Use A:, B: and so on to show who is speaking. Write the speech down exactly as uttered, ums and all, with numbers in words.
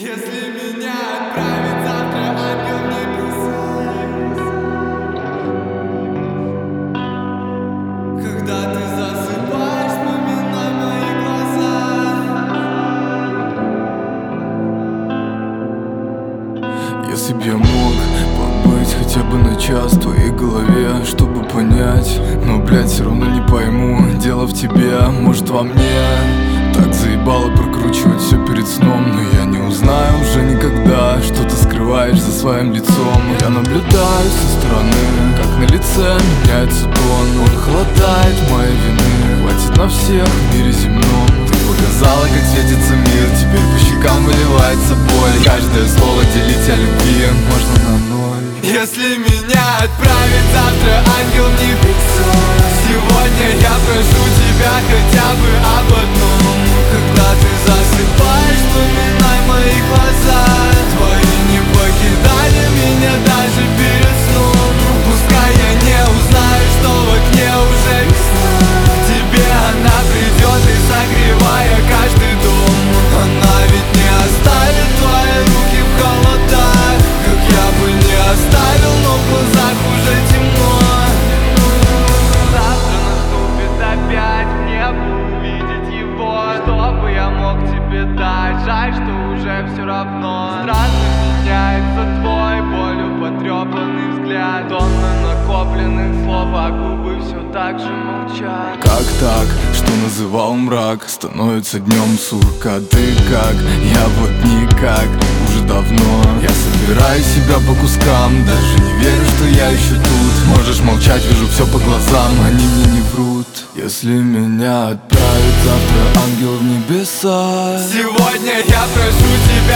A: Если меня отправит завтра ангел в небеса, когда ты засыпаешь, вспоминай мои глаза.
B: Если б я мог побыть хотя бы на час в твоей голове, чтобы понять, но, блядь, все равно не пойму. Дело в тебе, может, во мне. Так заебало прокручивать все перед сном, но я не узнаю уже никогда, что ты скрываешь за своим лицом. Я наблюдаю со стороны, как на лице меняется тон. Он холодает моей вины, хватит на всех в мире земном. Ты показала, как светится мир, теперь по щекам выливается боль. Каждое слово делить о любви можно на ноль.
A: Если меня отправит завтра ангел в небеса, сегодня я прошу тебя хотя бы об одном. Когда ты засыпаешь, вспоминай мои глаза. Твои не покидали меня даже перед сном. Пускай я не узнаю, что в окне уже весна, к тебе она придет и согревая каждый дом. Она ведь не оставит твои руки в холодах, как я бы не оставил, но в глазах уже темно. Завтра наступит опять, мне бы увидеть его, чтобы я мог тебе дать. Жаль, что уже все равно. Странно меняется твой болью потрепанный взгляд, тонны накопленных слов, а губы все так же молчат.
B: Как так, что называл мрак, становится днем, сука, ты как? Я вот никак, уже давно. Я собираю себя по кускам, даже не верю, что я еще тут. Можешь молчать, вижу все по глазам, они мне не врут. Если меня отправит завтра ангел в небеса,
A: сегодня я прошу тебя